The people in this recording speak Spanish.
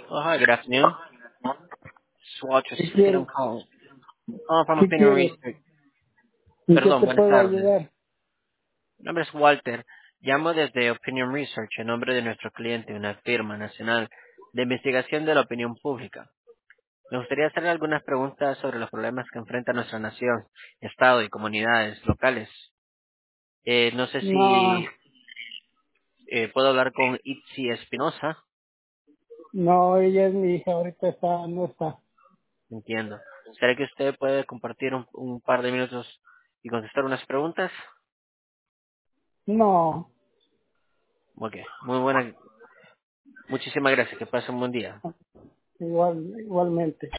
Oh, hi, good afternoon. It's Walter ¿Qué speaking. I'm quieres? calling. Oh, from ¿Qué Opinion quieres? Research. ¿En qué Perdón, te buenas puedo tardes. ayudar? Mi nombre es Walter. Llamo desde Opinion Research en nombre de nuestro cliente, una firma nacional de investigación de la opinión pública. Me gustaría hacerle algunas preguntas sobre los problemas que enfrenta nuestra nación, Estado y comunidades locales. No sé No, si puedo hablar con Itzi Espinosa. no, ella es mi hija, ahorita no está. Entiendo. ¿Será que usted puede compartir un par de minutos y contestar unas preguntas? No, Ok, muy buena. Muchísimas gracias. Que pase un buen día. igualmente.